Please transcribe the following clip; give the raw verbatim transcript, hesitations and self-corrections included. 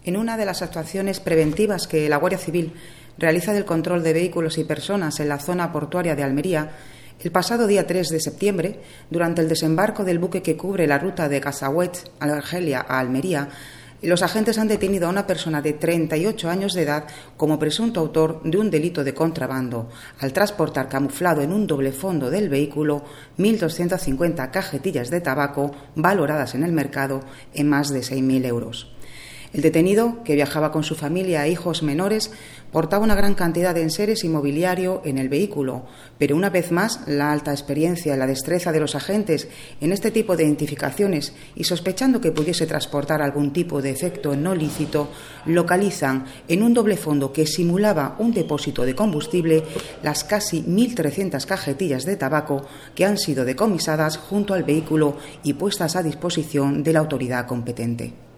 En una de las actuaciones preventivas que la Guardia Civil realiza del control de vehículos y personas en la zona portuaria de Almería, el pasado día tres de septiembre, durante el desembarco del buque que cubre la ruta de Casauets, Argelia a Almería, los agentes han detenido a una persona de treinta y ocho años de edad como presunto autor de un delito de contrabando, al transportar camuflado en un doble fondo del vehículo mil doscientas cincuenta cajetillas de tabaco valoradas en el mercado en más de seis mil euros. El detenido, que viajaba con su familia e hijos menores, portaba una gran cantidad de enseres y mobiliario en el vehículo, pero una vez más la alta experiencia y la destreza de los agentes en este tipo de identificaciones y sospechando que pudiese transportar algún tipo de efecto no lícito, localizan en un doble fondo que simulaba un depósito de combustible las casi mil trescientas cajetillas de tabaco que han sido decomisadas junto al vehículo y puestas a disposición de la autoridad competente.